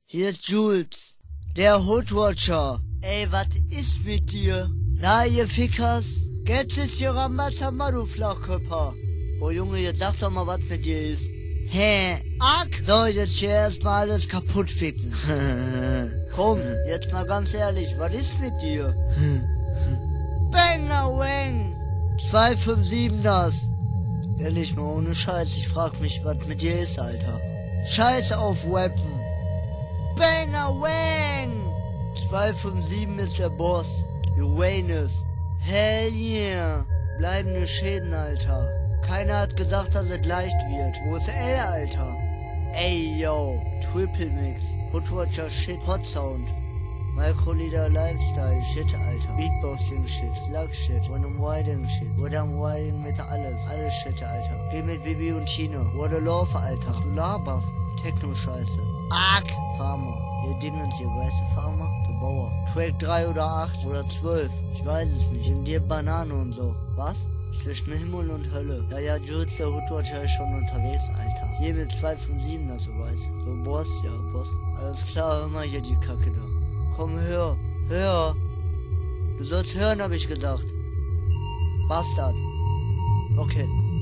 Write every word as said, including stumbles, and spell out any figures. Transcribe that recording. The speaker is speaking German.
Hier ist Jules, der Hoodwatcher. Ey, was ist mit dir? Na, ihr Fickers? Jetzt ist hier Ramazamba, du Flachkörper. Oh Junge, jetzt sag doch mal, was mit dir ist. Hä? Ach, so, jetzt hier erstmal alles kaputt ficken. Komm, jetzt mal ganz ehrlich, was ist mit dir? Banger Wang! zwei fünf sieben das. Ehrlich mal, ohne Scheiß, ich frag mich, was mit dir ist, Alter. Scheiß auf Weapon. Banger Wang! zwei fünf sieben ist der Boss. Uranus. Hell yeah. Bleibende Schäden, Alter. Keiner hat gesagt, dass es leicht wird. Wo ist L, Alter? Ey, yo. Triple Mix. Hoodwatcher Shit. Hot Sound. Microleader Lifestyle. Shit, Alter. Beatboxing Shit. Slug Shit. What I'm Wilding Shit. What I'm Wilding mit alles. Alles Shit, Alter. Geh mit Bibi und Tino. What a Love, Alter. Du laberst. Techno-Scheiße. Arg. Farmer. Hier Dingens hier, weißt du, Farmer? Der Bauer. Track drei oder acht oder zwölf. Ich weiß es nicht. In dir Banane und so. Was? Zwischen Himmel und Hölle. Ja, ja, Jules, der Hoodwatcher ist schon unterwegs, Alter. Hier mit zwei fünf sieben, also weißt du. So, Boss, ja, Boss. Alles klar, hör mal hier die Kacke da. Komm, hör. Hör. Du sollst hören, hab ich gesagt. Bastard. Okay.